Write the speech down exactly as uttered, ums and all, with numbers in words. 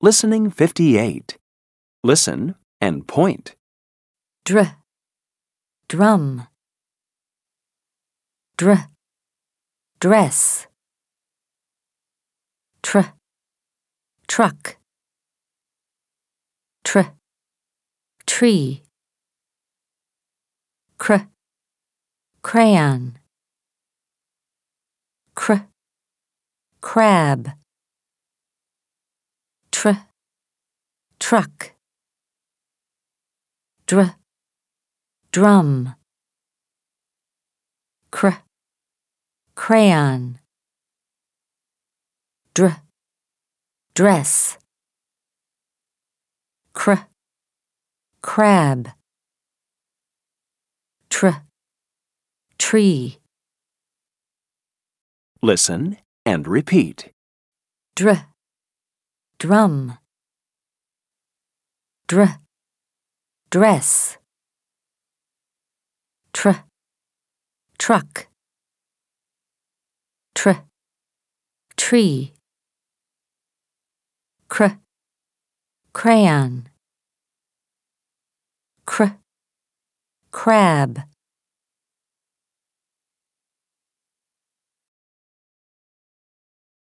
Listening fifty-eight. Listen and point. Dr, drum. Dr, dress. Tr, truck. Tr, tree. Cr, crayon. Cr, crab. Tr, truck. Dr, drum. Cr, crayon. Dr, dress. Cr, crab. Tr, tree. Listen and repeat. Dr, drum. Dr, dress. Tr, truck. Tr, tree. Cr, crayon. Cr, crab.